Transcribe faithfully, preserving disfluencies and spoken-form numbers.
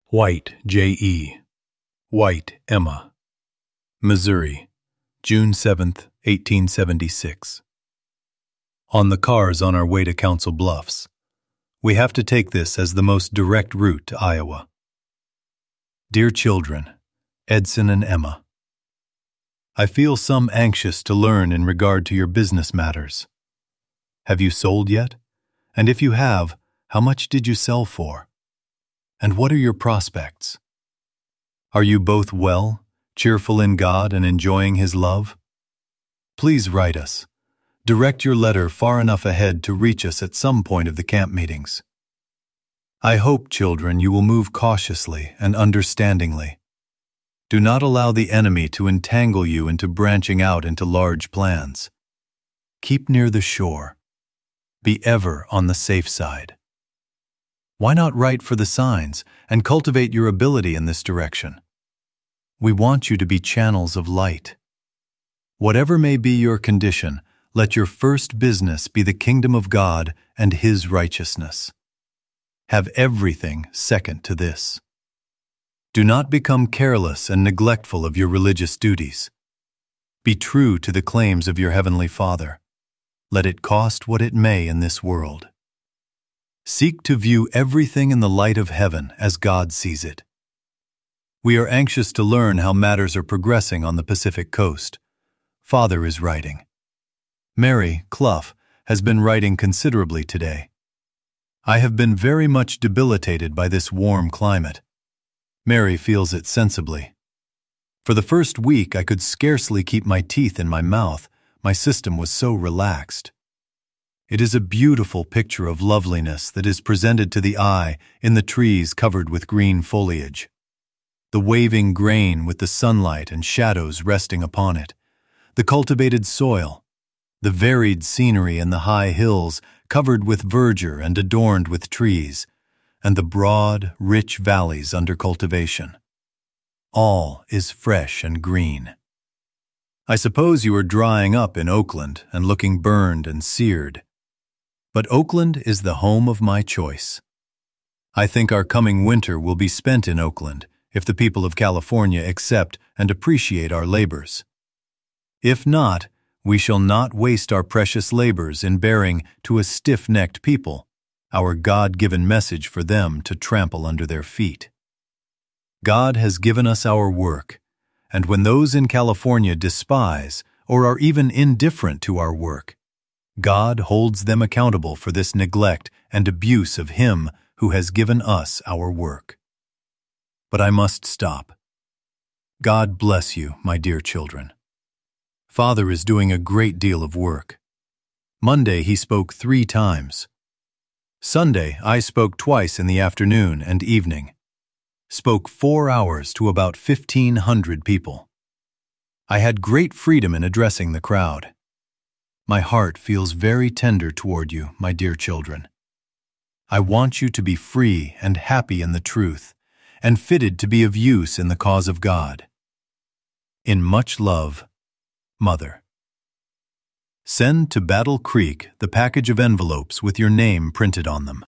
White, J E White, Emma. Missouri, June seventh, eighteen seventy-six. On the cars on our way to Council Bluffs. We have to take this as the most direct route to Iowa. Dear children, Edson and Emma, I feel some anxious to learn in regard to your business matters. Have you sold yet? And if you have, how much did you sell for? And what are your prospects? Are you both well, cheerful in God and enjoying His love? Please write us. Direct your letter far enough ahead to reach us at some point of the camp meetings. I hope, children, you will move cautiously and understandingly. Do not allow the enemy to entangle you into branching out into large plans. Keep near the shore. Be ever on the safe side. Why not write for the signs and cultivate your ability in this direction? We want you to be channels of light. Whatever may be your condition, let your first business be the kingdom of God and His righteousness. Have everything second to this. Do not become careless and neglectful of your religious duties. Be true to the claims of your Heavenly Father. Let it cost what it may in this world. Seek to view everything in the light of heaven as God sees it. We are anxious to learn how matters are progressing on the Pacific Coast. Father is writing. Mary, Clough, has been writing considerably today. I have been very much debilitated by this warm climate. Mary feels it sensibly. For the first week I could scarcely keep my teeth in my mouth, my system was so relaxed. It is a beautiful picture of loveliness that is presented to the eye in the trees covered with green foliage. The waving grain with the sunlight and shadows resting upon it, the cultivated soil, the varied scenery in the high hills covered with verdure and adorned with trees, and the broad, rich valleys under cultivation. All is fresh and green. I suppose you are drying up in Oakland and looking burned and seared. But Oakland is the home of my choice. I think our coming winter will be spent in Oakland if the people of California accept and appreciate our labors. If not, we shall not waste our precious labors in bearing to a stiff-necked people our God-given message for them to trample under their feet. God has given us our work, and when those in California despise or are even indifferent to our work, God holds them accountable for this neglect and abuse of Him who has given us our work. But I must stop. God bless you, my dear children. Father is doing a great deal of work. Monday he spoke three times. Sunday I spoke twice in the afternoon and evening. Spoke four hours to about fifteen hundred people. I had great freedom in addressing the crowd. My heart feels very tender toward you, my dear children. I want you to be free and happy in the truth, and fitted to be of use in the cause of God. In much love, Mother. Send to Battle Creek the package of envelopes with your name printed on them.